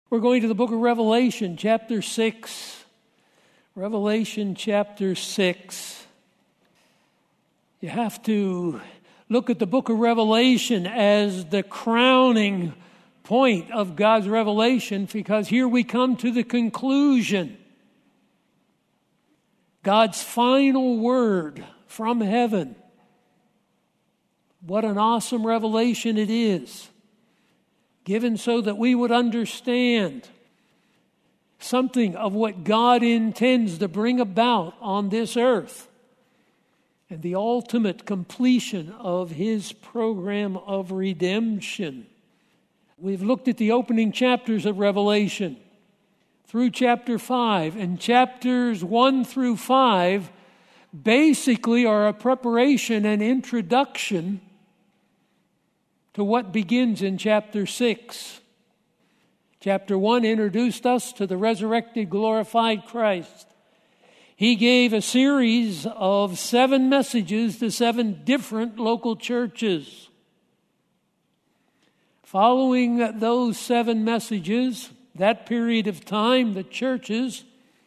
We're going to the book of Revelation, chapter 6. Revelation, chapter 6. You have to look at the book of Revelation as the crowning point of God's revelation, because here we come to the conclusion. God's final word from heaven. What an awesome revelation it is, given so that we would understand something of what God intends to bring about on this earth and the ultimate completion of His program of redemption. We've looked at the opening chapters of Revelation through chapter 5, and chapters 1 through 5 basically are a preparation and introduction to what begins in chapter 6. Chapter 1 introduced us to the resurrected, glorified Christ. He gave a series of 7 messages to 7 different local churches. Following those 7 messages, that period of time, the churches,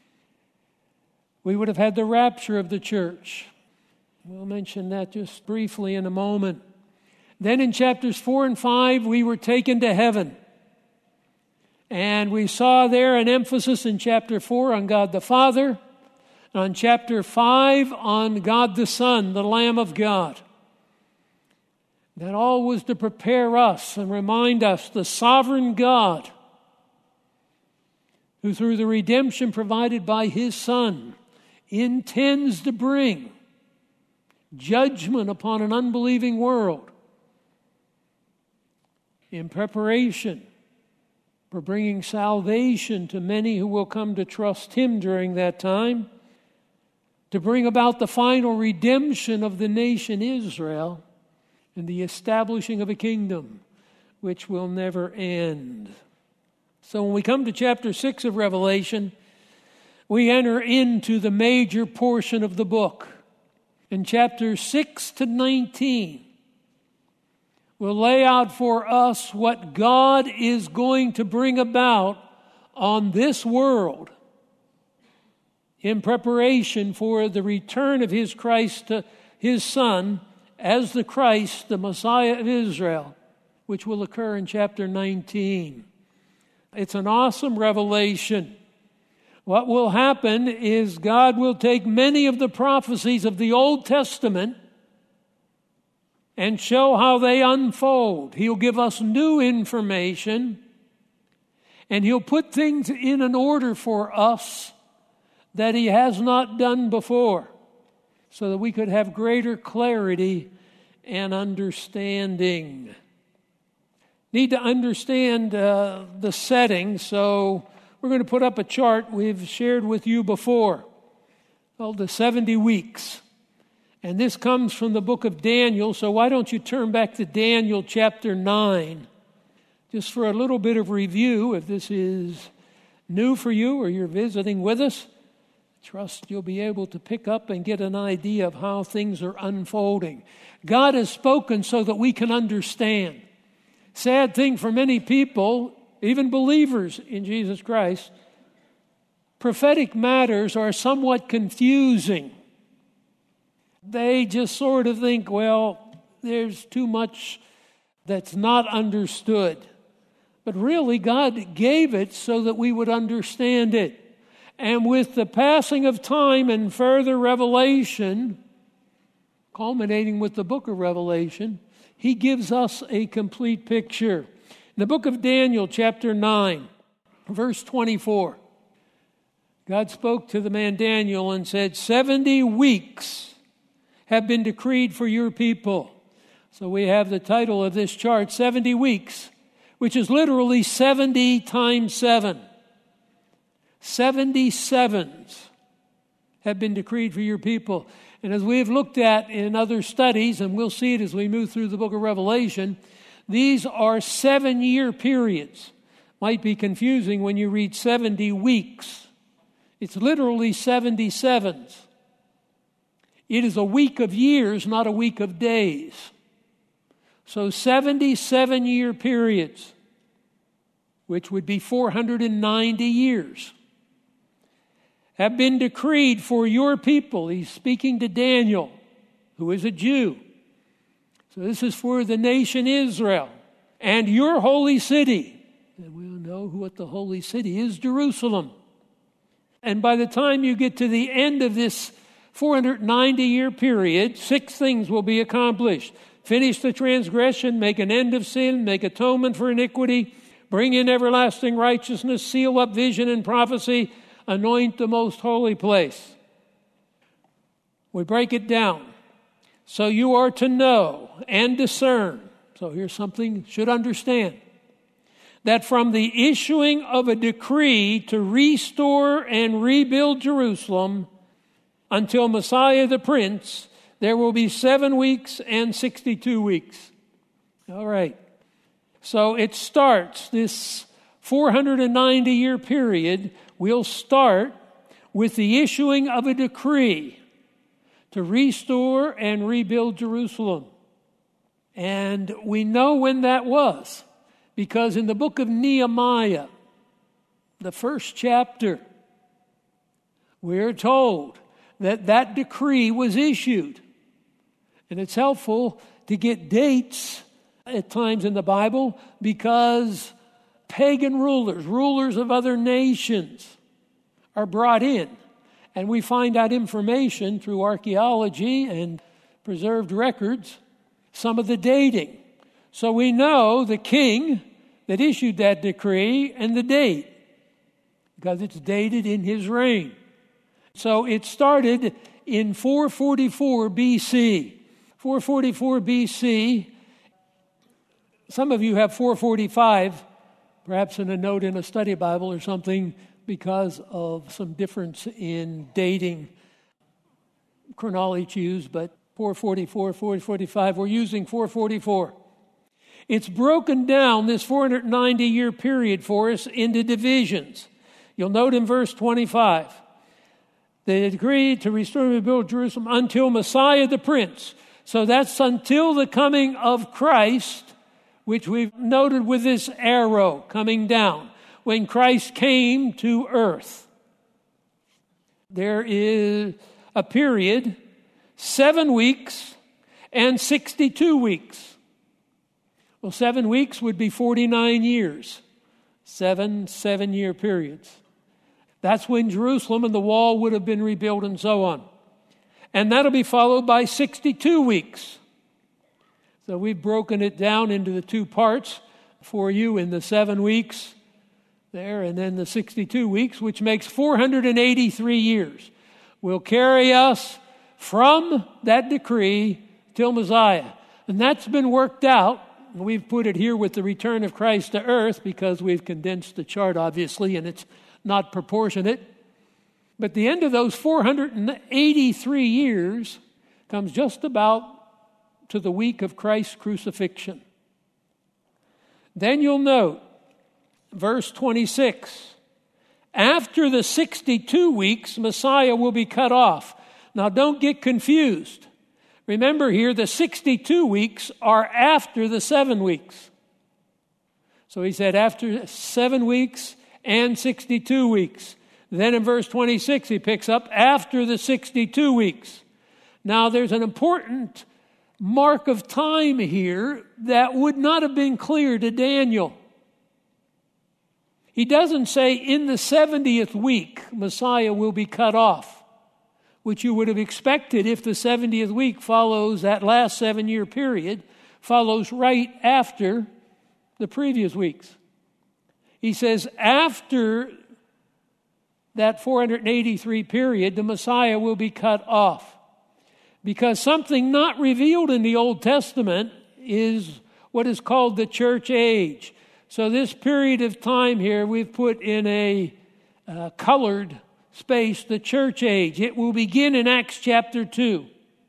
we would have had the rapture of the church. We'll mention that just briefly in a moment. Then in chapters 4 and 5, we were taken to heaven. And we saw there an emphasis in chapter 4 on God the Father, and on chapter 5 on God the Son, the Lamb of God. That all was to prepare us and remind us the sovereign God, who through the redemption provided by His Son intends to bring judgment upon an unbelieving world in preparation for bringing salvation to many who will come to trust Him during that time, to bring about the final redemption of the nation Israel and the establishing of a kingdom which will never end. So when we come to chapter 6 of Revelation, we enter into the major portion of the book. In chapters 6 to 19, will lay out for us what God is going to bring about on this world in preparation for the return of His Christ, His Son, as the Christ, the Messiah of Israel, which will occur in chapter 19. It's an awesome revelation. What will happen is God will take many of the prophecies of the Old Testament and show how they unfold. He'll give us new information, and He'll put things in an order for us that He has not done before, so that we could have greater clarity and understanding. Need to understand the setting, so we're going to put up a chart we've shared with you before called the 70 weeks. And this comes from the book of Daniel, so why don't you turn back to Daniel chapter 9, just for a little bit of review. If this is new for you or you're visiting with us, I trust you'll be able to pick up and get an idea of how things are unfolding. God has spoken so that we can understand. Sad thing for many people, even believers in Jesus Christ, prophetic matters are somewhat confusing. They just sort of think, well, there's too much that's not understood. But really, God gave it so that we would understand it. And with the passing of time and further revelation, culminating with the book of Revelation, He gives us a complete picture. In the book of Daniel, chapter 9, verse 24, God spoke to the man Daniel and said, 70 weeks have been decreed for your people. So we have the title of this chart, 70 weeks, which is literally 70 times 7. 77s have been decreed for your people. And as we've looked at in other studies, and we'll see it as we move through the book of Revelation, these are 7-year periods. Might be confusing when you read 70 weeks. It's literally 77s. It is a week of years, not a week of days. So 77-year periods. which would be 490 years, have been decreed for your people. He's speaking to Daniel, who is a Jew. So this is for the nation Israel and your holy city. And we'll know what the holy city is, Jerusalem. And by the time you get to the end of this 490-year period, 6 things will be accomplished. Finish the transgression, make an end of sin, make atonement for iniquity, bring in everlasting righteousness, seal up vision and prophecy, anoint the most holy place. We break it down. So you are to know and discern. So here's something you should understand. That from the issuing of a decree to restore and rebuild Jerusalem until Messiah the Prince, there will be 7 weeks and 62 weeks. All right. So it starts, this 490-year period will start with the issuing of a decree to restore and rebuild Jerusalem. And we know when that was, because in the book of Nehemiah, the first chapter, we're told that that decree was issued. And it's helpful to get dates at times in the Bible because pagan rulers of other nations are brought in. And we find out information through archaeology and preserved records, some of the dating. So we know the king that issued that decree and the date, because it's dated in his reign. So it started in 444 BC. 444 BC, some of you have 445, perhaps in a note in a study Bible or something, because of some difference in dating chronology used, but 444, 445, we're using 444. It's broken down, this 490-year period for us, into divisions. You'll note in verse 25, they agreed to restore and rebuild Jerusalem until Messiah the Prince. So that's until the coming of Christ, which we've noted with this arrow coming down, when Christ came to earth. There is a period, 7 weeks and 62 weeks. Well, 7 weeks would be 49 years. 7 7-year periods. That's when Jerusalem and the wall would have been rebuilt and so on. And that'll be followed by 62 weeks. So we've broken it down into the 2 parts for you in the 7 weeks there and then the 62 weeks, which makes 483 years. Will carry us from that decree till Messiah. And that's been worked out. We've put it here with the return of Christ to earth because we've condensed the chart, obviously, and it's not proportionate. But the end of those 483 years comes just about to the week of Christ's crucifixion. Then you'll note, verse 26, after the 62 weeks, Messiah will be cut off. Now don't get confused. Remember here, the 62 weeks are after the 7 weeks. So he said after 7 weeks and 62 weeks. Then in verse 26, he picks up after the 62 weeks. Now there's an important mark of time here that would not have been clear to Daniel. He doesn't say in the 70th week, Messiah will be cut off, which you would have expected if the 70th week follows that last 7-year period, follows right after the previous weeks. He says after that 483 period, the Messiah will be cut off. Because something not revealed in the Old Testament is what is called the church age. So this period of time here, we've put in a colored space, the church age. It will begin in Acts chapter 2.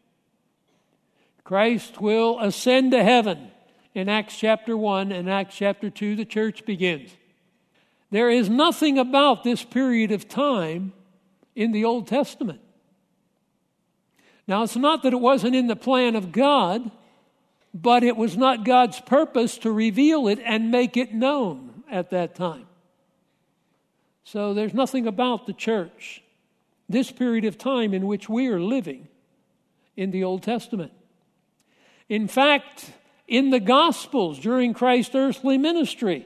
Christ will ascend to heaven in Acts chapter 1, and Acts chapter 2, the church begins. There is nothing about this period of time in the Old Testament. Now, it's not that it wasn't in the plan of God, but it was not God's purpose to reveal it and make it known. at that time. So there's nothing about the church, this period of time in which we are living, in the Old Testament. In fact, in the Gospels during Christ's earthly ministry,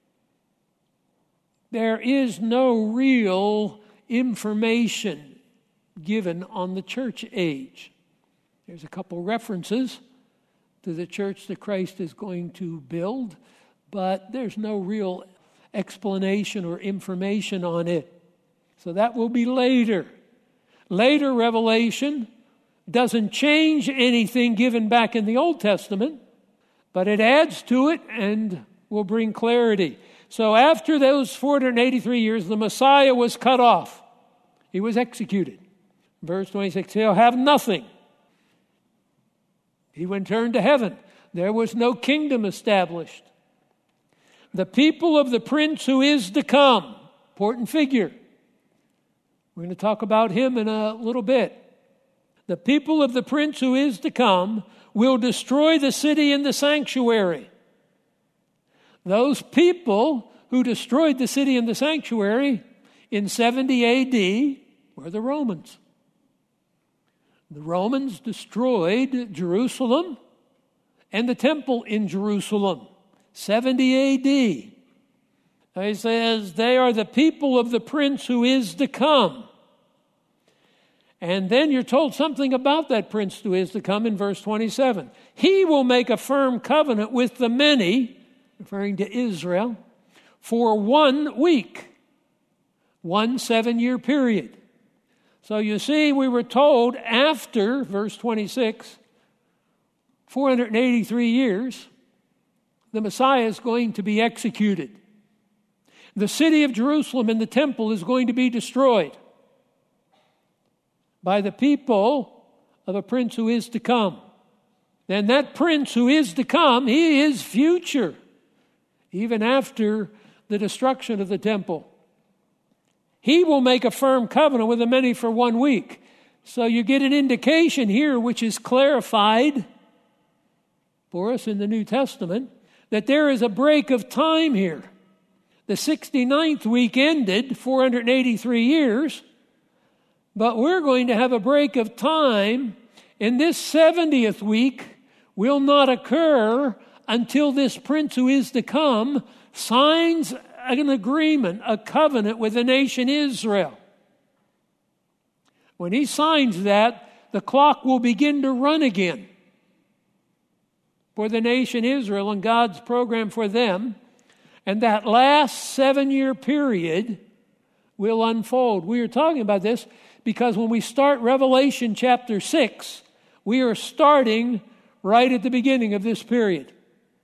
there is no real information given on the church age. There's a couple references to the church that Christ is going to build, but there's no real explanation or information on it. So that will be later. Later revelation doesn't change anything given back in the Old Testament, but it adds to it and will bring clarity. So after those 483 years, the Messiah was cut off. He was executed. Verse 26, he'll have nothing. He returned to heaven. There was no kingdom established. The people of the prince who is to come, important figure. We're going to talk about him in a little bit. The people of the prince who is to come will destroy the city and the sanctuary. Those people who destroyed the city and the sanctuary in 70 A.D. were the Romans. The Romans destroyed Jerusalem and the temple in Jerusalem, 70 A.D. He says, they are the people of the prince who is to come. And then you're told something about that prince who is to come in verse 27. He will make a firm covenant with the many, referring to Israel, for 1 week, 1 7-year period. So you see, we were told after, verse 26, 483 years, the Messiah is going to be executed. The city of Jerusalem and the temple is going to be destroyed by the people of a prince who is to come. Then that prince who is to come, he is future, even after the destruction of the temple. He will make a firm covenant with the many for 1 week. So you get an indication here, which is clarified for us in the New Testament, that there is a break of time here. The 69th week ended 483 years, but we're going to have a break of time, and this 70th week will not occur until this prince who is to come signs an agreement, a covenant with the nation Israel. When he signs that, the clock will begin to run again for the nation Israel and God's program for them. And that last 7-year period will unfold. We are talking about this because when we start Revelation chapter 6, we are starting right at the beginning of this period.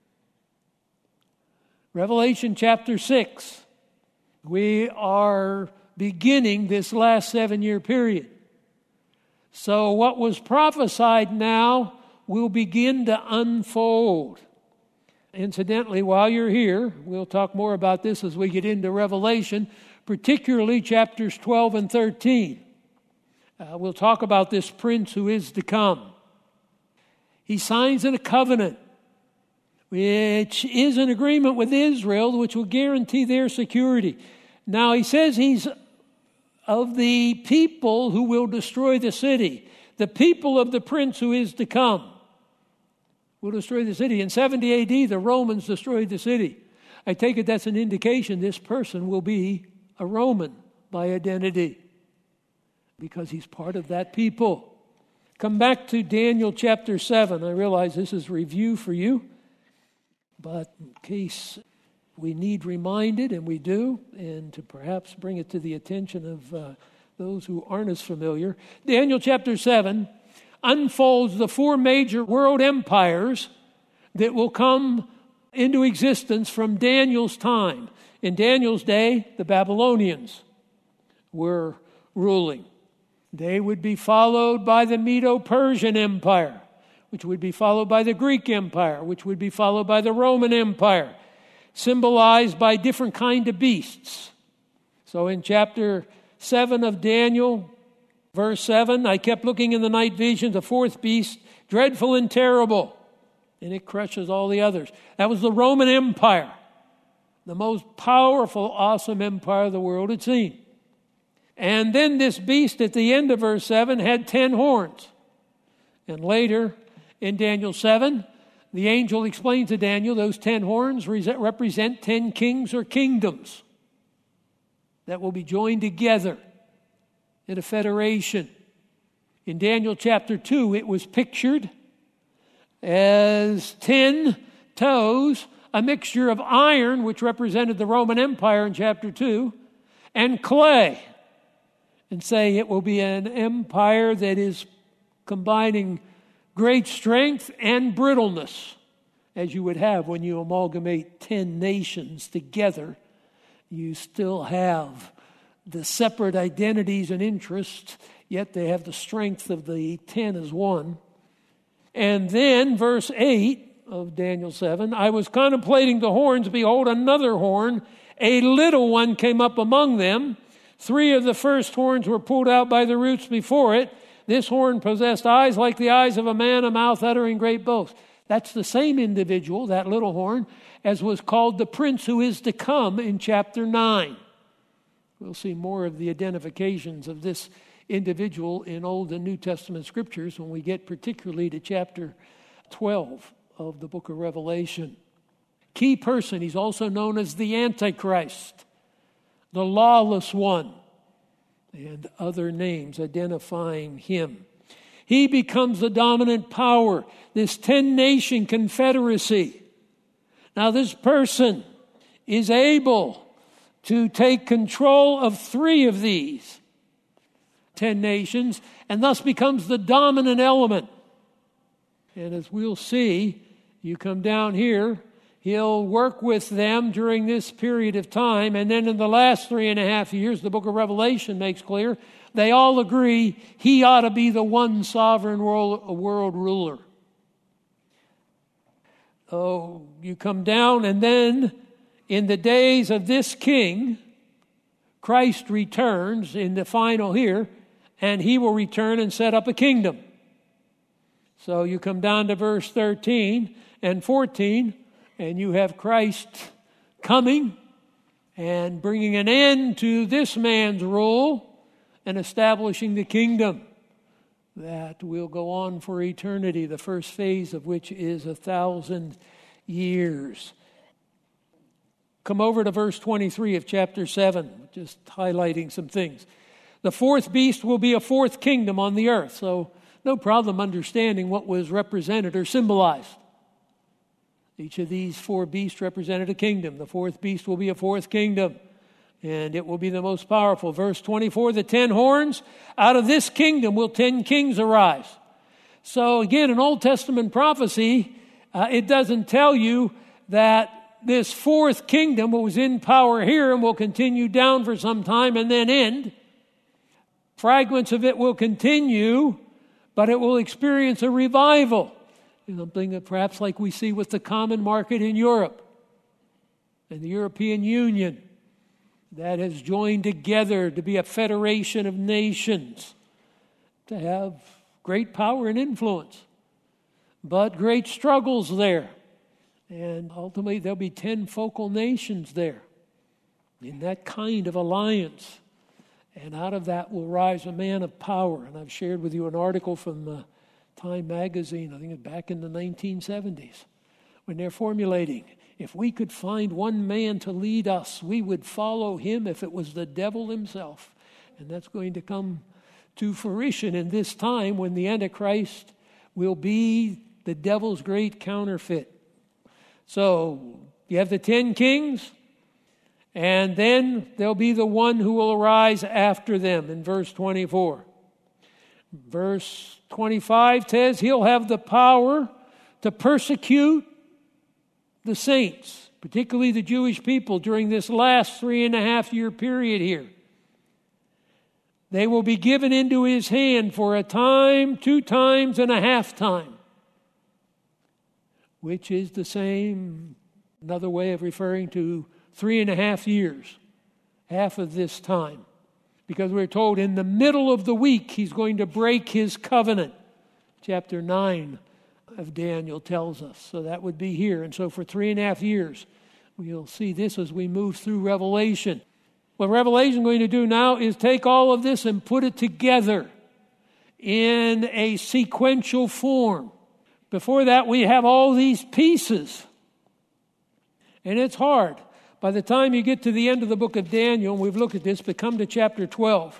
Revelation chapter 6, we are beginning this last 7-year period. So what was prophesied now will begin to unfold. Incidentally, while you're here, we'll talk more about this as we get into Revelation, particularly chapters 12 and 13. We'll talk about this prince who is to come. He signs in a covenant, which is an agreement with Israel, which will guarantee their security. Now, he says he's of the people who will destroy the city, the people of the prince who is to come will destroy the city. In 70 A.D., the Romans destroyed the city. I take it that's an indication this person will be a Roman by identity because he's part of that people. Come back to Daniel chapter 7. I realize this is review for you, but in case we need reminded, and we do, and to perhaps bring it to the attention of those who aren't as familiar, Daniel chapter 7 unfolds the 4 major world empires that will come into existence from Daniel's time. In Daniel's day, the Babylonians were ruling. They would be followed by the Medo-Persian Empire, which would be followed by the Greek Empire, which would be followed by the Roman Empire, symbolized by different kind of beasts. So in chapter 7 of Daniel, verse 7, I kept looking in the night vision, the 4th beast, dreadful and terrible, and it crushes all the others. That was the Roman Empire. the most powerful, awesome empire the world had seen. And then this beast at the end of verse 7 had 10 horns. And later in Daniel 7, the angel explains to Daniel those 10 horns represent 10 kings or kingdoms that will be joined together in a federation. In Daniel chapter 2, it was pictured as 10 toes, a mixture of iron, which represented the Roman Empire in chapter 2, and clay. And say it will be an empire that is combining great strength and brittleness, as you would have when you amalgamate 10 nations together. You still have the separate identities and interests, yet they have the strength of the 10 as one. And then verse 8 of Daniel 7, I was contemplating the horns, behold, another horn, a little one came up among them. 3 of the first horns were pulled out by the roots before it. This horn possessed eyes like the eyes of a man, a mouth uttering great boasts. That's the same individual, that little horn, as was called the prince who is to come in chapter 9. We'll see more of the identifications of this individual in Old and New Testament scriptures when we get particularly to chapter 12 of the book of Revelation. Key person, he's also known as the Antichrist, the lawless one, and other names identifying him. He becomes the dominant power, this 10-nation confederacy. Now this person is able to take control of 3 of these 10 nations and thus becomes the dominant element. And as we'll see, you come down here, he'll work with them during this period of time. And then in the last 3.5 years, the book of Revelation makes clear, they all agree he ought to be the one sovereign world ruler. Oh, you come down, and then in the days of this king, Christ returns in the final here, and he will return and set up a kingdom. So you come down to verse 13 and 14, and you have Christ coming and bringing an end to this man's rule and establishing the kingdom that will go on for eternity, the first phase of which is 1,000 years. Come over to verse 23 of chapter 7, just highlighting some things. The 4th beast will be a 4th kingdom on the earth, so no problem understanding what was represented or symbolized. Each of these 4 beasts represented a kingdom. The 4th beast will be a 4th kingdom, and it will be the most powerful. Verse 24, the 10 horns, out of this kingdom will 10 kings arise. So again, in Old Testament prophecy, it doesn't tell you that this 4th kingdom was in power here and will continue down for some time and then end. Fragments of it will continue, but it will experience a revival. Something that perhaps like we see with the common market in Europe and the European Union that has joined together to be a federation of nations, to have great power and influence, but great struggles there. And ultimately there'll be 10 focal nations there in that kind of alliance. And out of that will rise a man of power. And I've shared with you an article from Time magazine, I think it's back in the 1970s, when they're formulating, if we could find one man to lead us, we would follow him if it was the devil himself. And that's going to come to fruition in this time when the Antichrist will be the devil's great counterfeit. So you have the 10 kings, and then there'll be the one who will arise after them in verse 24. Verse 25 says he'll have the power to persecute the saints, particularly the Jewish people, during this last 3.5 year period here. They will be given into his hand for a time, 2 times, and a half time, which is the same, another way of referring to 3.5 years, half of this time. Because we're told in the middle of the week he's going to break his covenant. Chapter 9 of Daniel tells us. So that would be here. And so for 3.5 years, We'll see this as we move through Revelation. What Revelation is going to do now is take all of this and put it together in a sequential form. Before that, we have all these pieces. And it's hard. By the time you get to the end of the book of Daniel, and we've looked at this, but come to chapter 12.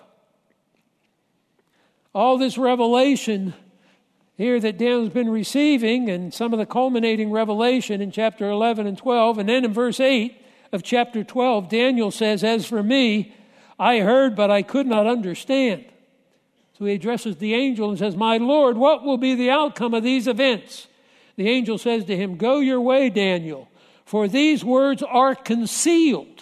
All this revelation here that Daniel's been receiving, and some of the culminating revelation in chapter 11 and 12. And then in verse 8 of chapter 12, Daniel says, "As for me, I heard, but I could not understand." So he addresses the angel and says, "My Lord, what will be the outcome of these events?" The angel says to him, "Go your way, Daniel, for these words are concealed."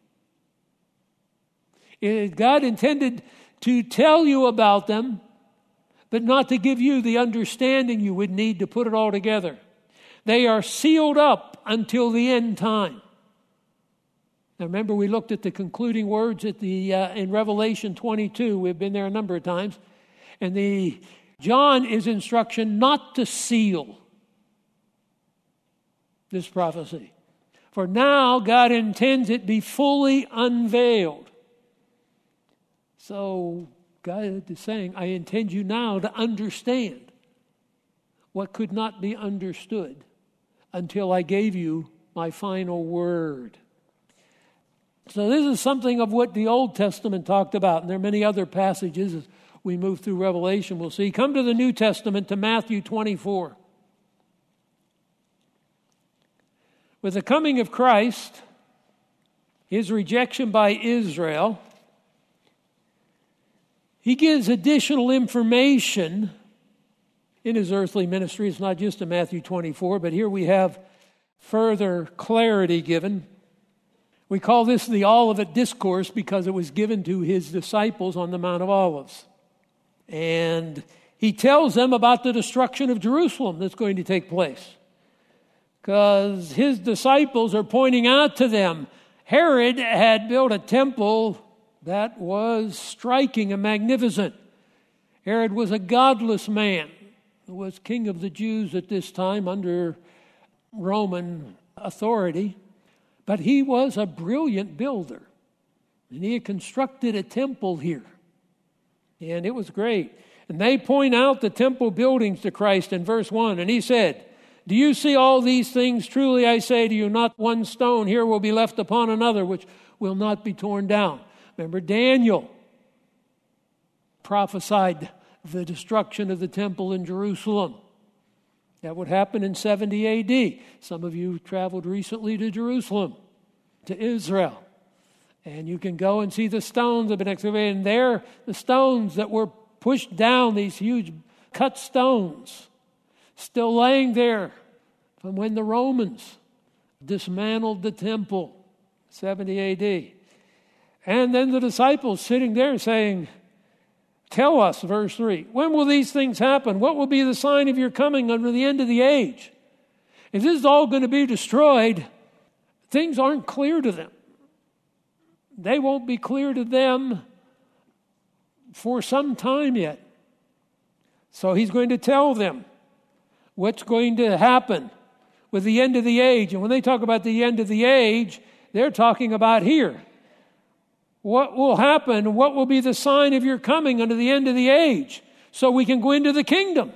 God intended to tell you about them, but not to give you the understanding you would need to put it all together. They are sealed up until the end time. Now remember, we looked at the concluding words at in Revelation 22. We've been there a number of times. And John is instruction not to seal this prophecy. For now, God intends it be fully unveiled. So God is saying, I intend you now to understand what could not be understood until I gave you my final word. So this is something of what the Old Testament talked about. And there are many other passages as we move through Revelation, we'll see. Come to the New Testament, to Matthew 24. With the coming of Christ, his rejection by Israel, he gives additional information in his earthly ministry. It's not just in Matthew 24, but here we have further clarity given. We call this the Olivet Discourse because it was given to his disciples on the Mount of Olives. And he tells them about the destruction of Jerusalem that's going to take place. Because his disciples are pointing out to them, Herod had built a temple that was striking and magnificent. Herod was a godless man who was king of the Jews at this time under Roman authority. But he was a brilliant builder. And he had constructed a temple here. And it was great. And they point out the temple buildings to Christ in verse 1. And he said, "Do you see all these things? Truly I say to you, not one stone here will be left upon another, which will not be torn down." Remember, Daniel prophesied the destruction of the temple in Jerusalem. That would happen in 70 A.D. Some of you traveled recently to Jerusalem, to Israel. And you can go and see the stones that have been excavated. And there, the stones that were pushed down, these huge cut stones, still laying there from when the Romans dismantled the temple, 70 A.D. And then the disciples sitting there saying, "Tell us," verse 3, "when will these things happen? What will be the sign of your coming under the end of the age?" If this is all going to be destroyed, things aren't clear to them. They won't be clear to them for some time yet. So he's going to tell them what's going to happen with the end of the age. And when they talk about the end of the age, they're talking about here. What will happen? What will be the sign of your coming unto the end of the age so we can go into the kingdom?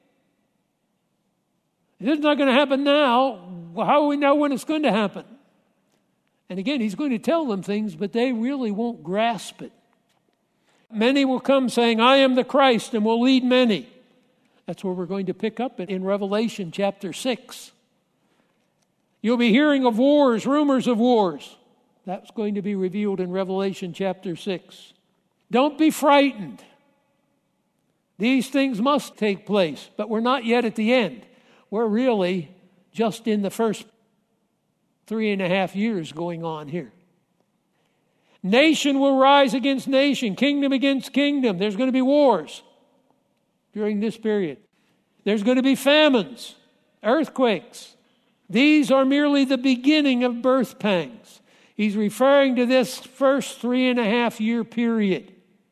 It's not going to happen now. How do we know when it's going to happen? And again, he's going to tell them things, but they really won't grasp it. Many will come saying, "I am the Christ," and will lead many. That's where we're going to pick up in Revelation chapter 6. You'll be hearing of wars, rumors of wars. That's going to be revealed in Revelation chapter 6. Don't be frightened. These things must take place, but we're not yet at the end. We're really just in the first 3.5 years going on here. Nation will rise against nation, kingdom against kingdom. There's going to be wars during this period. There's going to be famines, earthquakes. These are merely the beginning of birth pangs. He's referring to this first 3.5 year period.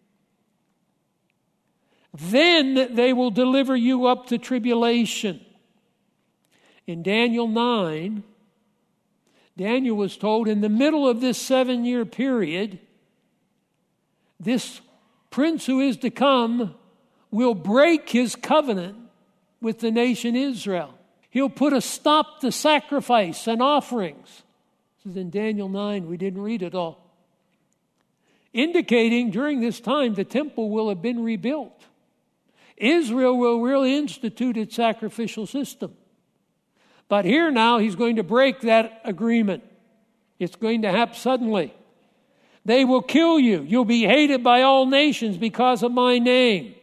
Then they will deliver you up to tribulation. In Daniel 9, Daniel was told in the middle of this 7-year period, this prince who is to come will break his covenant with the nation Israel. He'll put a stop to sacrifice and offerings. This is in Daniel 9. We didn't read it all. Indicating during this time the temple will have been rebuilt. Israel will really institute its sacrificial system. But here now he's going to break that agreement. It's going to happen suddenly. They will kill you. You'll be hated by all nations because of my name.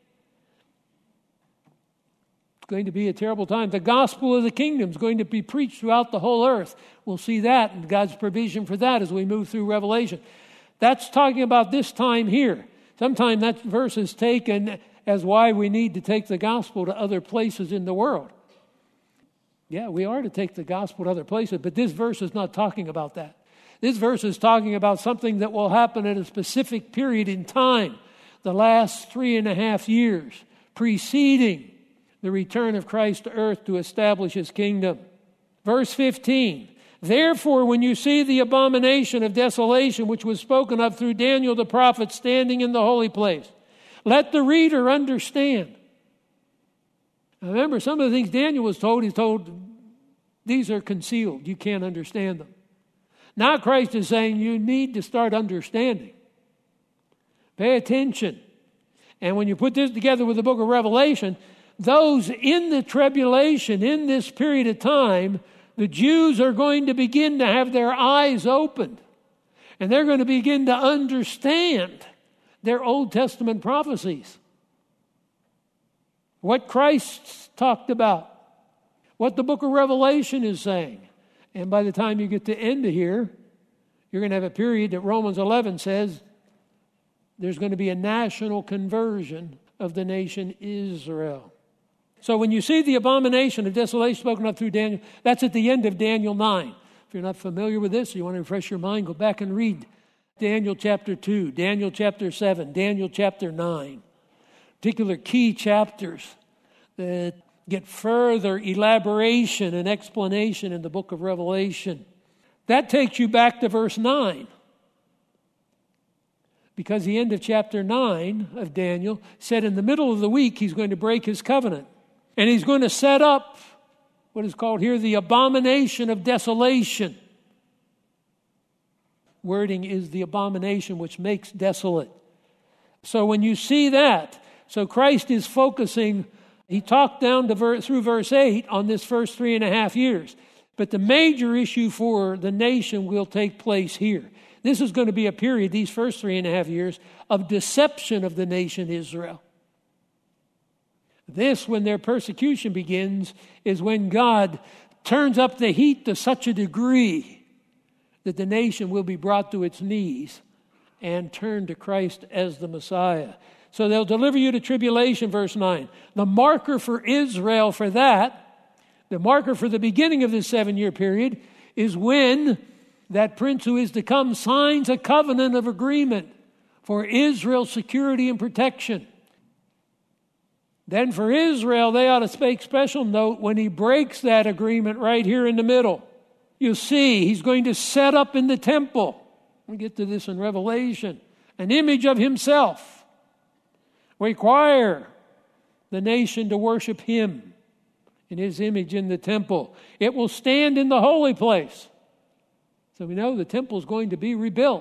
It's going to be a terrible time. The gospel of the kingdom is going to be preached throughout the whole earth. We'll see that and God's provision for that as we move through Revelation. That's talking about this time here. Sometimes that verse is taken as why we need to take the gospel to other places in the world. Yeah, we are to take the gospel to other places, but this verse is not talking about that. This verse is talking about something that will happen at a specific period in time, the last 3.5 years, preceding the return of Christ to earth to establish his kingdom. Verse 15, therefore, when you see the abomination of desolation, which was spoken of through Daniel the prophet standing in the holy place, let the reader understand. Now remember, some of the things Daniel was told, he's told, these are concealed. You can't understand them. Now Christ is saying you need to start understanding. Pay attention. And when you put this together with the book of Revelation, those in the tribulation, in this period of time, the Jews are going to begin to have their eyes opened. And they're going to begin to understand their Old Testament prophecies. What Christ talked about. What the book of Revelation is saying. And by the time you get to the end of here, you're going to have a period that Romans 11 says there's going to be a national conversion of the nation Israel. So when you see the abomination of desolation spoken of through Daniel, that's at the end of Daniel 9. If you're not familiar with this, or you want to refresh your mind, go back and read Daniel chapter 2, Daniel chapter 7, Daniel chapter 9. Particular key chapters that get further elaboration and explanation in the book of Revelation. That takes you back to verse 9. Because the end of chapter 9 of Daniel said in the middle of the week he's going to break his covenant. And he's going to set up what is called here the abomination of desolation. Wording is the abomination which makes desolate. So when you see that, so Christ is focusing, he talked down to through verse 8 on this first 3.5 years. But the major issue for the nation will take place here. This is going to be a period, these first 3.5 years, of deception of the nation Israel. This, when their persecution begins, is when God turns up the heat to such a degree that the nation will be brought to its knees and turn to Christ as the Messiah. So they'll deliver you to tribulation, verse 9. The marker for Israel for that, the marker for the beginning of this 7-year period, is when that prince who is to come signs a covenant of agreement for Israel's security and protection. Then for Israel, they ought to take special note when he breaks that agreement right here in the middle. You see, he's going to set up in the temple, we get to this in Revelation, an image of himself. Require the nation to worship him in his image in the temple. It will stand in the holy place. So we know the temple is going to be rebuilt.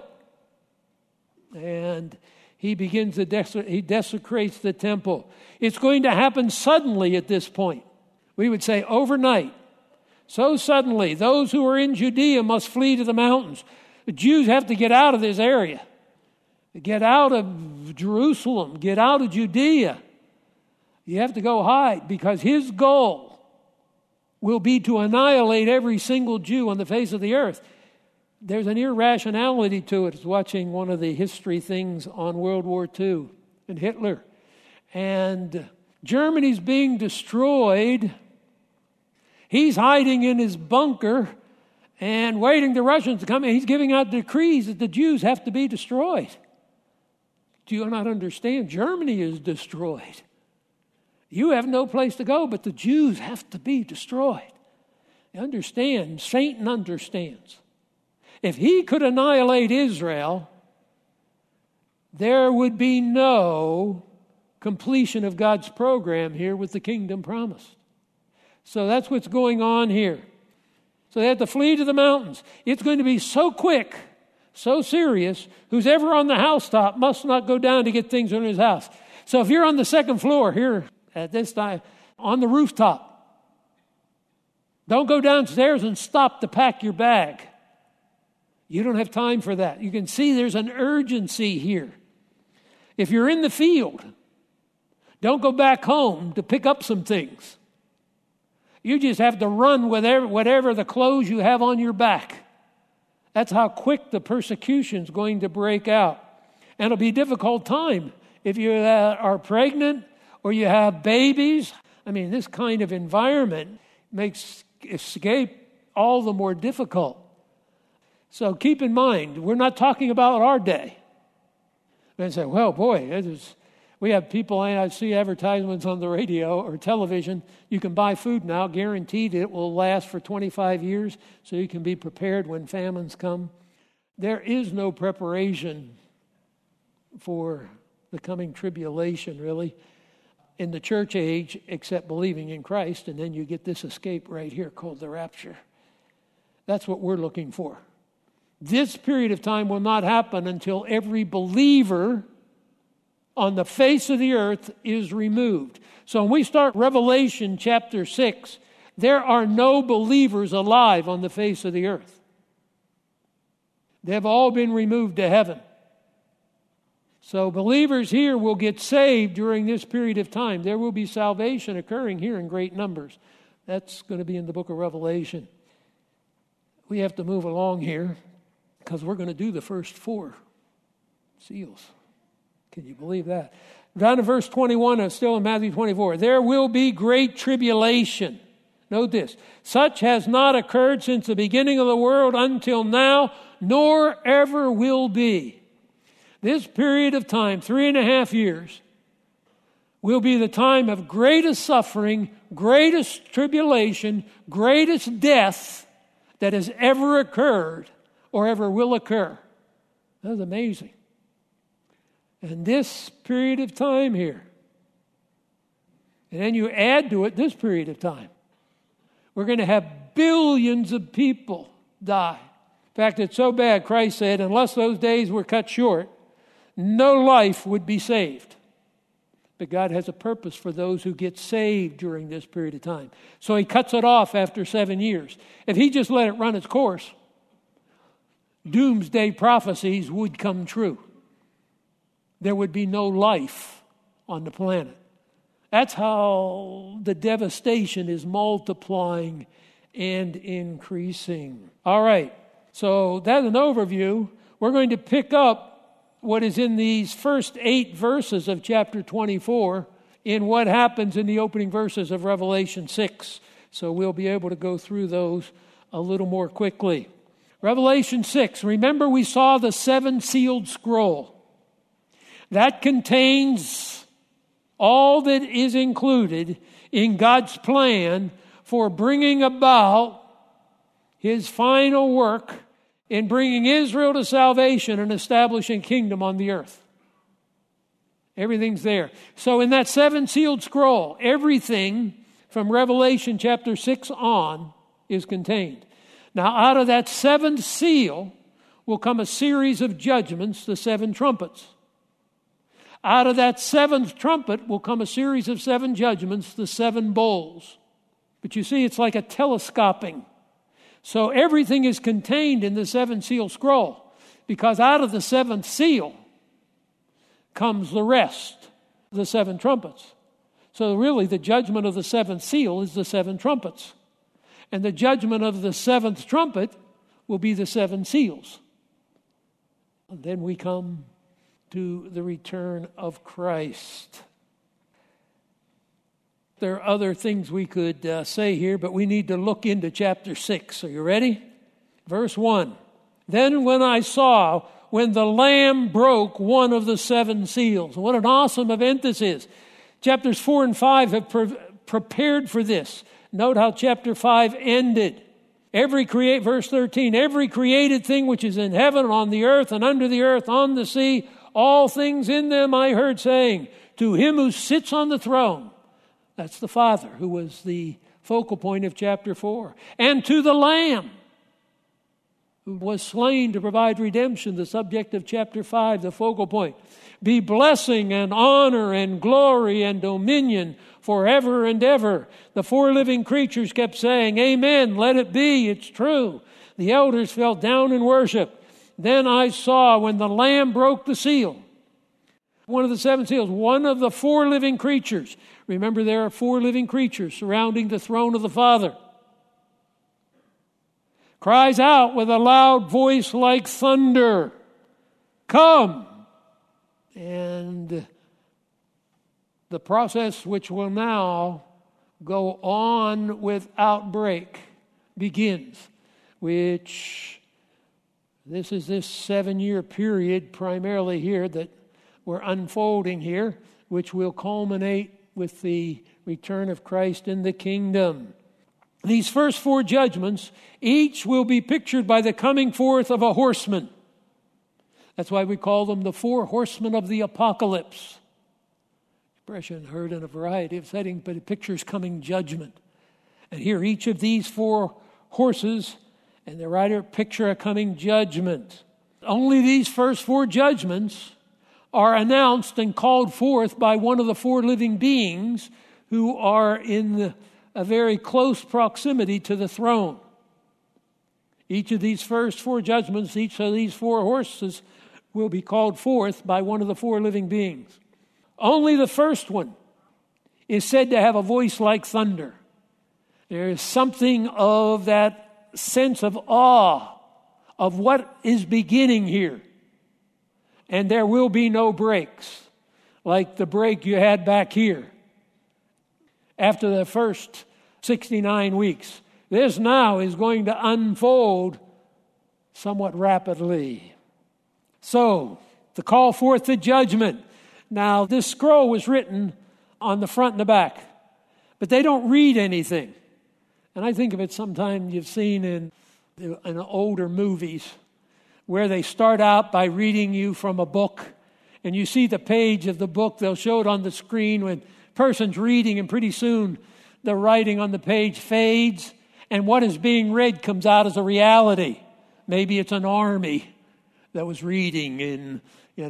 And he begins to he desecrates the temple. It's going to happen suddenly at this point. We would say overnight. So suddenly, those who are in Judea must flee to the mountains. The Jews have to get out of this area. Get out of Jerusalem. Get out of Judea. You have to go hide because his goal will be to annihilate every single Jew on the face of the earth. There's an irrationality to it. It's watching one of the history things on World War II and Hitler. And Germany's being destroyed. He's hiding in his bunker and waiting the Russians to come in. He's giving out decrees that the Jews have to be destroyed. Do you not understand? Germany is destroyed. You have no place to go, but the Jews have to be destroyed. Understand, Satan understands. If he could annihilate Israel, there would be no completion of God's program here with the kingdom promised. So that's what's going on here. So they have to flee to the mountains. It's going to be so quick, so serious, who's ever on the housetop must not go down to get things in his house. So if you're on the second floor here at this time, on the rooftop, don't go downstairs and stop to pack your bag. You don't have time for that. You can see there's an urgency here. If you're in the field, don't go back home to pick up some things. You just have to run with whatever the clothes you have on your back. That's how quick the persecution's going to break out. And it'll be a difficult time if you are pregnant or you have babies. I mean, this kind of environment makes escape all the more difficult. So keep in mind, we're not talking about our day. And say, well, boy, we have people, I see advertisements on the radio or television. You can buy food now, guaranteed it will last for 25 years, so you can be prepared when famines come. There is no preparation for the coming tribulation, really, in the church age, except believing in Christ, and then you get this escape right here called the rapture. That's what we're looking for. This period of time will not happen until every believer on the face of the earth is removed. So when we start Revelation chapter 6, there are no believers alive on the face of the earth. They have all been removed to heaven. So believers here will get saved during this period of time. There will be salvation occurring here in great numbers. That's going to be in the book of Revelation. We have to move along here because we're going to do the first 4 seals. Can you believe that? Down to verse 21, and still in Matthew 24. There will be great tribulation. Note this. Such has not occurred since the beginning of the world until now, nor ever will be. This period of time, 3.5 years, will be the time of greatest suffering, greatest tribulation, greatest death that has ever occurred or ever will occur. That's amazing. And this period of time here, and then you add to it this period of time, we're going to have billions of people die. In fact, it's so bad, Christ said, unless those days were cut short, no life would be saved. But God has a purpose for those who get saved during this period of time. So he cuts it off after 7 years. If he just let it run its course, doomsday prophecies would come true. There would be no life on the planet. That's how the devastation is multiplying and increasing. All right, so that's an overview. We're going to pick up what is in these first 8 verses of chapter 24 in what happens in the opening verses of Revelation 6. So we'll be able to go through those a little more quickly. Revelation 6, remember we saw the 7-sealed scroll. That contains all that is included in God's plan for bringing about his final work in bringing Israel to salvation and establishing kingdom on the earth. Everything's there. So in that 7-sealed scroll, everything from Revelation chapter 6 on is contained. Now out of that 7th seal will come a series of judgments, the 7 trumpets. Out of that 7th trumpet will come a series of 7 judgments, the 7 bowls. But you see, it's like a telescoping. So everything is contained in the 7-seal scroll, because out of the 7th seal comes the rest, the 7 trumpets. So really the judgment of the 7th seal is the 7 trumpets. And the judgment of the 7th trumpet will be the 7 seals. And then we come to the return of Christ. There are other things we could say here, but we need to look into chapter 6. Are you ready? Verse 1. Then when I saw when the Lamb broke one of the 7 seals. What an awesome event this is. Chapters 4 and 5 have prepared for this. Note how chapter 5 ended. Verse 13, every created thing which is in heaven, on the earth, and under the earth, on the sea, all things in them I heard saying, to him who sits on the throne, that's the Father, who was the focal point of chapter 4, and to the Lamb, who was slain to provide redemption, the subject of chapter 5, the focal point, be blessing and honor and glory and dominion forever and ever. The four living creatures kept saying, Amen, let it be, it's true. The elders fell down in worship. Then I saw when the Lamb broke the seal, one of the seven seals, one of the four living creatures. Remember, there are four living creatures surrounding the throne of the Father. Cries out with a loud voice like thunder, Come! And the process which will now go on without break begins, which this is this 7-year period primarily here that we're unfolding here, which will culminate with the return of Christ in the kingdom. These first four judgments, each will be pictured by the coming forth of a horseman. That's why we call them the four horsemen of the apocalypse. Expression heard in a variety of settings, but it pictures coming judgment. And here, each of these four horses and the rider picture a coming judgment. Only these first four judgments are announced and called forth by one of the four living beings who are in a very close proximity to the throne. Each of these first four judgments, each of these four horses will be called forth by one of the four living beings. Only the first one is said to have a voice like thunder. There is something of that sense of awe of what is beginning here. And there will be no breaks, like the break you had back here. After the first 69 weeks, this now is going to unfold somewhat rapidly. So, the call forth to judgment. Now, this scroll was written on the front and the back, but they don't read anything. And I think of it sometimes you've seen in older movies where they start out by reading you from a book, and you see the page of the book. They'll show it on the screen when a person's reading, and pretty soon the writing on the page fades, and what is being read comes out as a reality. Maybe it's an army that was reading in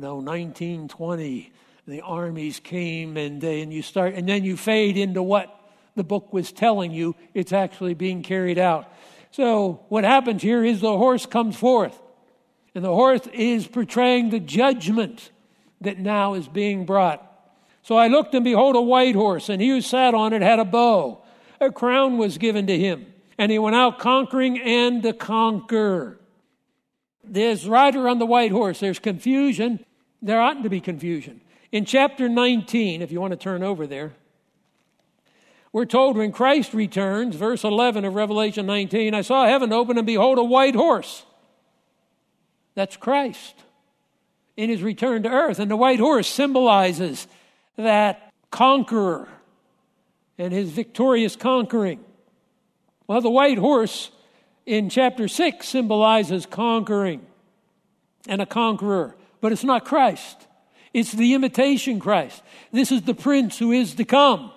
1920. The armies came and then you fade into what the book was telling you. It's actually being carried out. So what happens here is the horse comes forth, and the horse is portraying the judgment that now is being brought. So I looked, and behold, a white horse, and he who sat on it had a bow. A crown was given to him, and he went out conquering and to conquer. There's rider on the white horse. There's confusion. There oughtn't to be confusion. In chapter 19, if you want to turn over there, we're told when Christ returns, verse 11 of Revelation 19, I saw heaven open, and behold, a white horse. That's Christ in his return to earth. And the white horse symbolizes that conqueror and his victorious conquering. Well, the white horse in chapter 6 symbolizes conquering and a conqueror. But it's not Christ. It's the imitation Christ. This is the prince who is to come.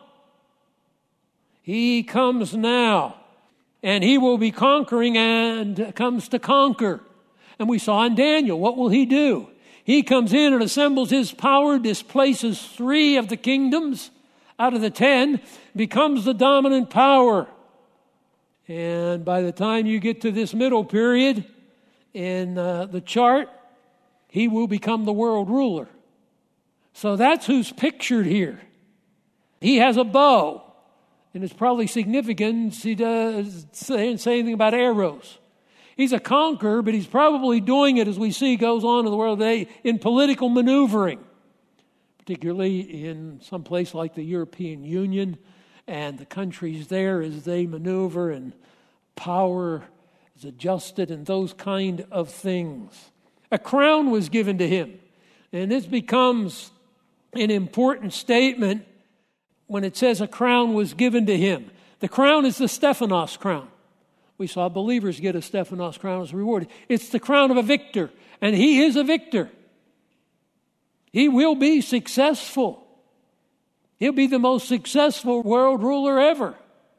He comes now, and he will be conquering and comes to conquer. And we saw in Daniel, what will he do? He comes in and assembles his power, displaces 3 of the kingdoms out of the 10, becomes the dominant power. And by the time you get to this middle period in the chart, he will become the world ruler. So that's who's pictured here. He has a bow, and it's probably significant. He doesn't say anything about arrows. He's a conqueror, but he's probably doing it, as we see goes on in the world today, in political maneuvering, particularly in some place like the European Union and the countries there as they maneuver and power is adjusted and those kind of things. A crown was given to him, and this becomes an important statement when it says a crown was given to him. The crown is the Stephanos crown, We saw believers get a Stephanos crown as a reward. It's the crown of a victor, and he is a victor. He will be successful. He'll be the most successful world ruler ever.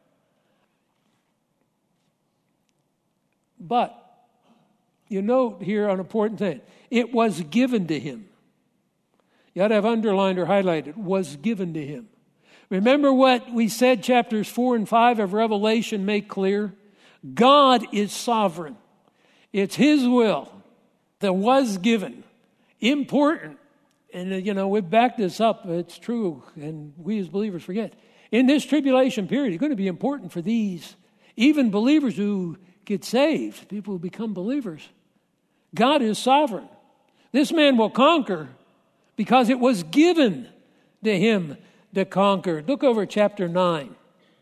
But you note here an important thing. It was given to him. You ought to have underlined or highlighted, was given to him. Remember what we said chapters 4 and 5 of Revelation make clear? God is sovereign. It's his will that was given. Important. And, we've backed this up. It's true. And we as believers forget. In this tribulation period, it's going to be important for these, even believers who get saved, people who become believers. God is sovereign. This man will conquer because it was given to him to conquer. Look over chapter 9.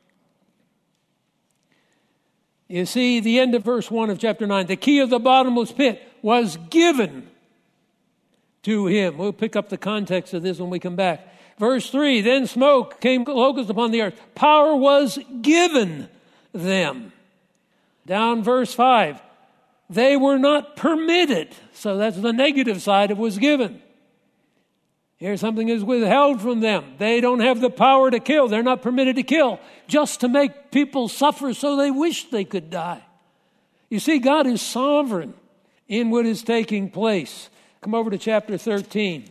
You see the end of verse 1 of chapter 9. The key of the bottomless pit was given to him. We'll pick up the context of this when we come back. Verse 3, then smoke came locusts upon the earth. Power was given them. Down verse 5, they were not permitted. So that's the negative side of was given. Here something is withheld from them. They don't have the power to kill. They're not permitted to kill, just to make people suffer so they wish they could die. You see, God is sovereign in what is taking place. Come over to chapter 13,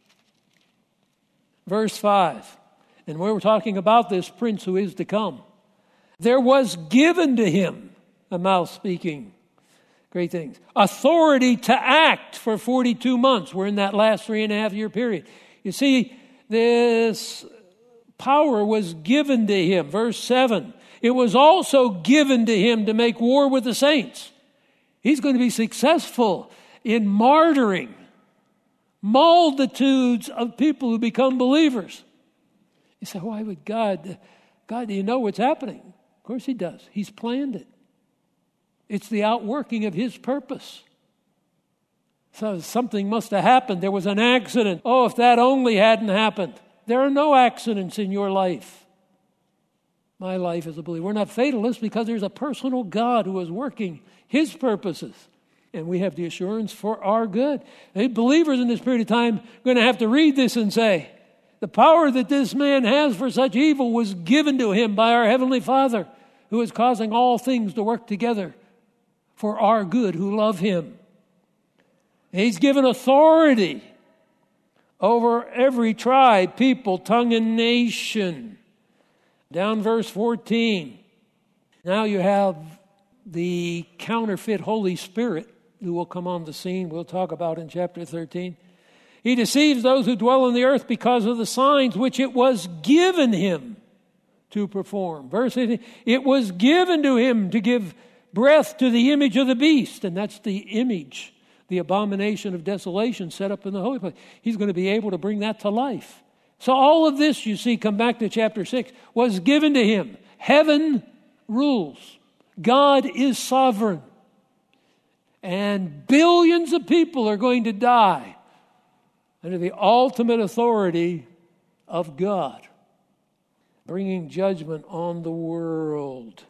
verse 5. And we were talking about this prince who is to come. There was given to him, a mouth speaking great things, authority to act for 42 months. We're in that last 3.5 year period. You see, this power was given to him. Verse 7, it was also given to him to make war with the saints. He's going to be successful in martyring multitudes of people who become believers. You say, why would God, do you know what's happening? Of course he does. He's planned it. It's the outworking of his purpose. So something must have happened. There was an accident. Oh, if that only hadn't happened. There are no accidents in your life. My life as a believer. We're not fatalists because there's a personal God who is working his purposes. And we have the assurance for our good. The believers in this period of time are going to have to read this and say, the power that this man has for such evil was given to him by our Heavenly Father, who is causing all things to work together for our good who love him. He's given authority over every tribe, people, tongue, and nation. Down verse 14. Now you have the counterfeit Holy Spirit who will come on the scene. We'll talk about in chapter 13. He deceives those who dwell on the earth because of the signs which it was given him to perform. Verse 18, it was given to him to give breath to the image of the beast. And that's the image, the abomination of desolation set up in the holy place. He's going to be able to bring that to life. So all of this, you see, come back to chapter 6, was given to him. Heaven rules. God is sovereign. And billions of people are going to die under the ultimate authority of God, bringing judgment on the world.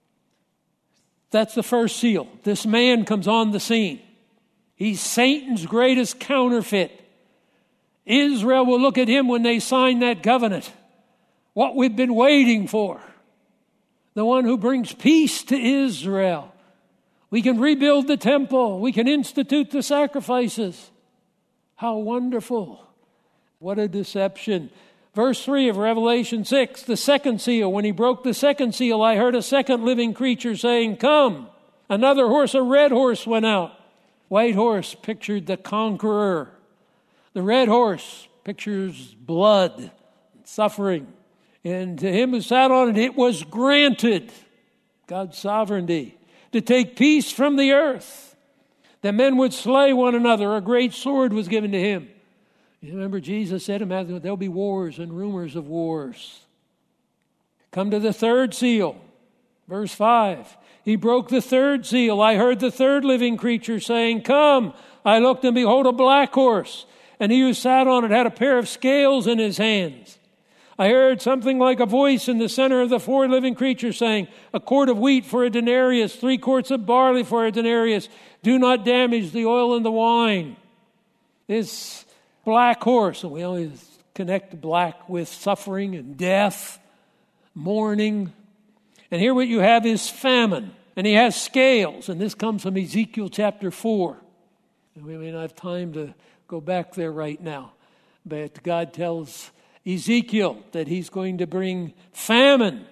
That's the first seal. This man comes on the scene. He's Satan's greatest counterfeit. Israel will look at him when they sign that covenant. What we've been waiting for. The one who brings peace to Israel. We can rebuild the temple. We can institute the sacrifices. How wonderful. What a deception. Verse 3 of Revelation 6, the second seal. When he broke the second seal, I heard a second living creature saying, come. Another horse, a red horse, went out. White horse pictured the conqueror. The red horse pictures blood, suffering. And to him who sat on it, it was granted, God's sovereignty, to take peace from the earth. That men would slay one another. A great sword was given to him. You remember Jesus said in Matthew, there'll be wars and rumors of wars. Come to the third seal. Verse 5. He broke the third seal. I heard the third living creature saying, come. I looked and behold a black horse. And he who sat on it had a pair of scales in his hands. I heard something like a voice in the center of the four living creatures saying, a quart of wheat for a denarius, 3 quarts of barley for a denarius. Do not damage the oil and the wine. This black horse, and we always connect black with suffering and death, mourning. And here what you have is famine. And he has scales. And this comes from Ezekiel chapter 4. And we may not have time to go back there right now. But God tells Ezekiel that he's going to bring famine.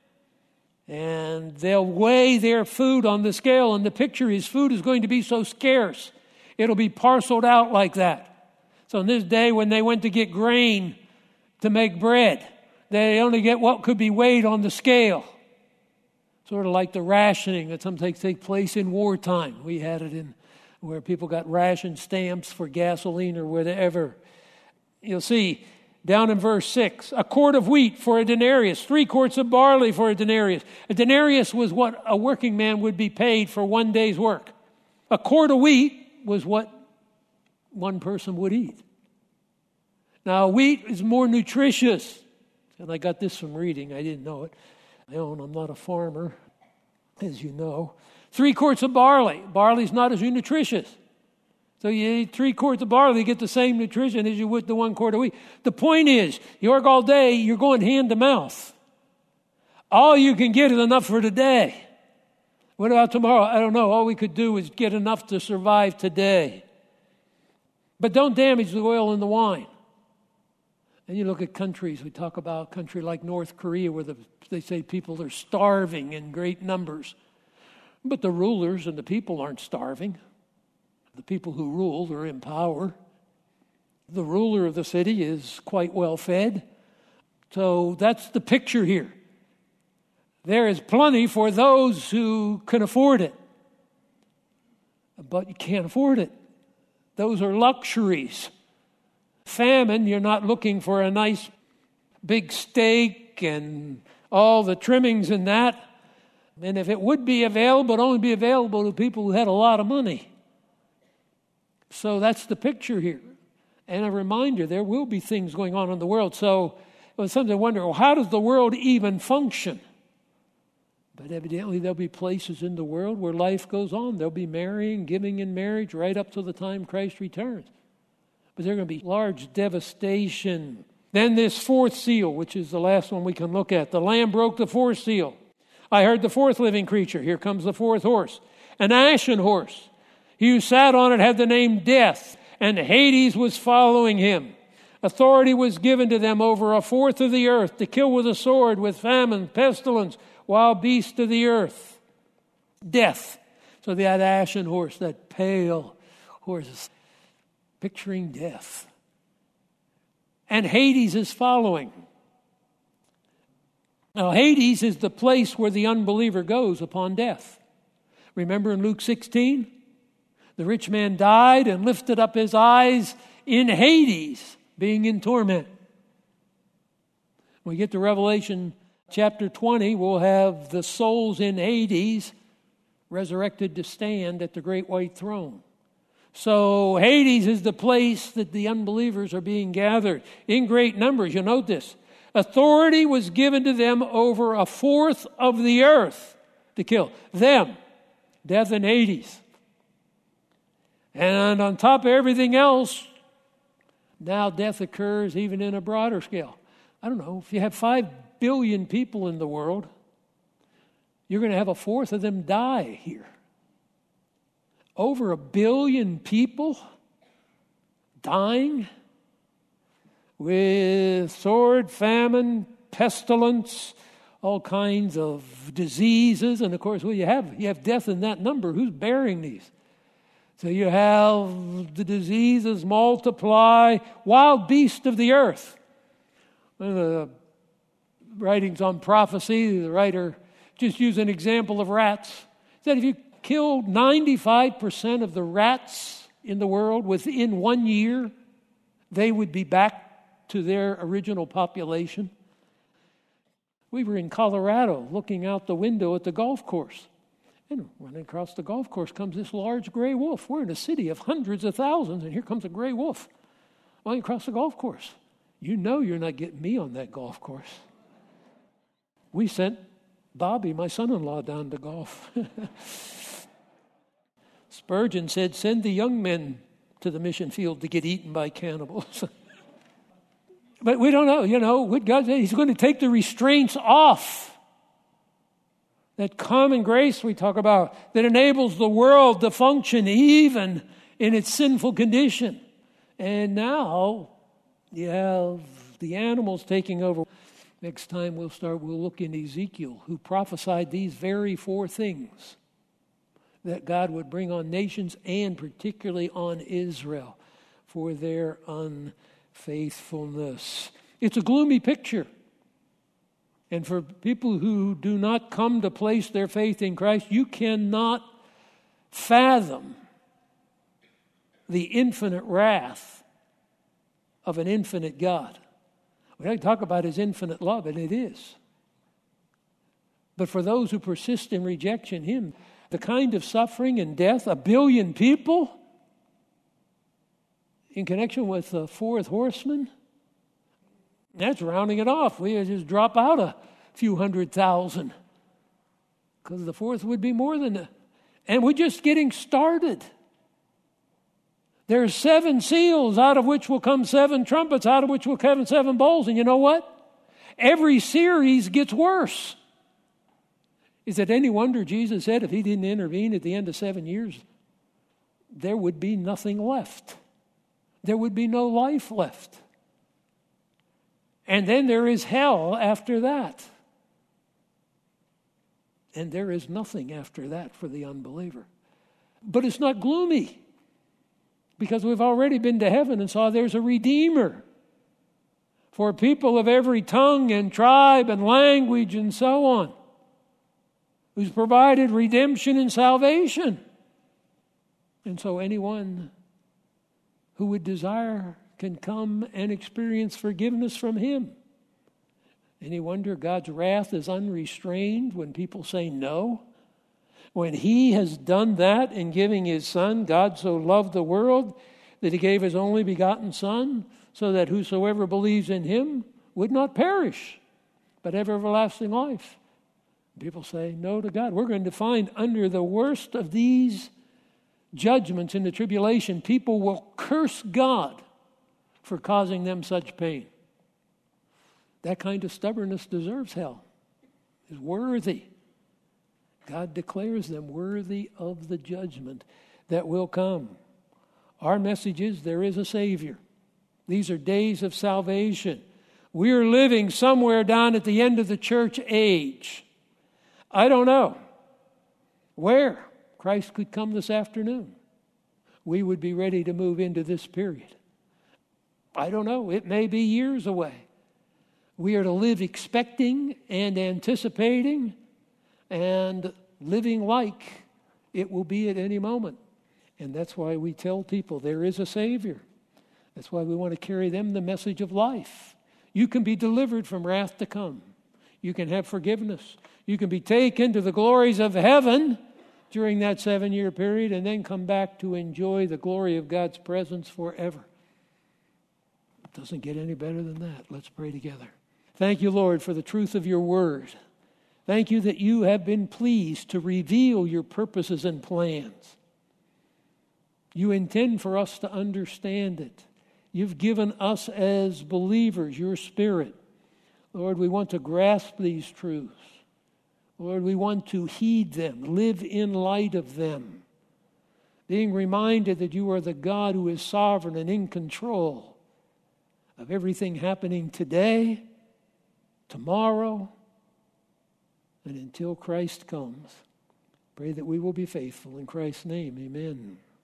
And they'll weigh their food on the scale. And the picture is food is going to be so scarce, it'll be parceled out like that. So in this day when they went to get grain to make bread, they only get what could be weighed on the scale. Sort of like the rationing that sometimes takes place in wartime. We had it in where people got ration stamps for gasoline or whatever. You'll see down in verse 6, a quart of wheat for a denarius, 3 quarts of barley for a denarius. A denarius was what a working man would be paid for one day's work. A quart of wheat was what one person would eat. Now, wheat is more nutritious. And I got this from reading. I didn't know it. I'm not a farmer, as you know. 3 quarts of barley. Barley's not as nutritious. So you eat 3 quarts of barley, you get the same nutrition as you would the 1 quart of wheat. The point is, you work all day, you're going hand to mouth. All you can get is enough for today. What about tomorrow? I don't know. All we could do is get enough to survive today. But don't damage the oil and the wine. And you look at countries, we talk about a country like North Korea where they say people are starving in great numbers. But the rulers and the people aren't starving. The people who rule are in power. The ruler of the city is quite well fed. So that's the picture here. There is plenty for those who can afford it. But you can't afford it. Those are luxuries. Famine, you're not looking for a nice big steak and all the trimmings in that. And if it would be available, it would only be available to people who had a lot of money. So that's the picture here. And a reminder, there will be things going on in the world. So it was something to wonder, well, how does the world even function? But evidently there'll be places in the world where life goes on. There'll be marrying, giving in marriage right up to the time Christ returns. But there's going to be large devastation. Then this 4th seal, which is the last one we can look at. The Lamb broke the 4th seal. I heard the 4th living creature. Here comes the 4th horse. An ashen horse. He who sat on it had the name Death, and Hades was following him. Authority was given to them over 1/4 of the earth to kill with a sword, with famine, pestilence, wild beasts of the earth. Death. So that ashen horse, that pale horse, picturing death. And Hades is following. Now, Hades is the place where the unbeliever goes upon death. Remember in Luke 16? The rich man died and lifted up his eyes in Hades, being in torment. When we get to Revelation chapter 20, we'll have the souls in Hades resurrected to stand at the great white throne. So Hades is the place that the unbelievers are being gathered in great numbers. You'll note this. Authority was given to them over 1/4 of the earth to kill them, death and Hades. And on top of everything else, now death occurs even in a broader scale. I don't know, if you have 5 billion people in the world, you're going to have 1/4 of them die here. Over 1 billion people dying with sword, famine, pestilence, all kinds of diseases. And of course, well, you have death in that number. Who's bearing these? So you have the diseases multiply, wild beasts of the earth. One of the writings on prophecy, the writer just used an example of rats. He said if you killed 95% of the rats in the world within 1 year, they would be back to their original population. We were in Colorado looking out the window at the golf course. And running across the golf course comes this large gray wolf. We're in a city of hundreds of thousands, and here comes a gray wolf running across the golf course. You know you're not getting me on that golf course. We sent Bobby, my son-in-law, down to golf. Spurgeon said, send the young men to the mission field to get eaten by cannibals. But we don't know, what God said, He's going to take the restraints off. That common grace we talk about that enables the world to function even in its sinful condition. And now you have the animals taking over. Next time we'll look in Ezekiel, who prophesied these very 4 things that God would bring on nations and particularly on Israel for their unfaithfulness. It's a gloomy picture. And for people who do not come to place their faith in Christ, you cannot fathom the infinite wrath of an infinite God. We don't talk about His infinite love, and it is. But for those who persist in rejection Him, the kind of suffering and death, 1 billion people in connection with the 4th horseman, that's rounding it off. We just drop out a few 100,000 because the 4th would be more than that. And we're just getting started. There's 7 seals, out of which will come 7 trumpets, out of which will come 7 bowls. And you know what? Every series gets worse. Is it any wonder Jesus said if He didn't intervene at the end of 7 years, there would be nothing left. There would be no life left. And then there is hell after that. And there is nothing after that for the unbeliever. But it's not gloomy, because we've already been to heaven and saw there's a Redeemer for people of every tongue and tribe and language and so on, who's provided redemption and salvation. And so anyone who would desire can come and experience forgiveness from Him. Any wonder God's wrath is unrestrained when people say no? When He has done that in giving His Son, God so loved the world that He gave His only begotten Son, so that whosoever believes in Him would not perish, but have everlasting life. People say no to God. We're going to find under the worst of these judgments in the tribulation, people will curse God for causing them such pain. That kind of stubbornness deserves hell, is worthy. God declares them worthy of the judgment that will come. Our message is there is a Savior. These are days of salvation. We are living somewhere down at the end of the church age. I don't know where Christ could come this afternoon. We would be ready to move into this period. I don't know. It may be years away. We are to live expecting and anticipating and living like it will be at any moment. And that's why we tell people there is a Savior. That's why we want to carry them the message of life. You can be delivered from wrath to come. You can have forgiveness. You can be taken to the glories of heaven during that 7-year period and then come back to enjoy the glory of God's presence forever. It doesn't get any better than that. Let's pray together. Thank you, Lord, for the truth of your word. Thank you that you have been pleased to reveal your purposes and plans. You intend for us to understand it. You've given us as believers your Spirit. Lord, we want to grasp these truths. Lord, we want to heed them, live in light of them, being reminded that you are the God who is sovereign and in control of everything happening today, tomorrow, and until Christ comes. Pray that we will be faithful. In Christ's name, amen.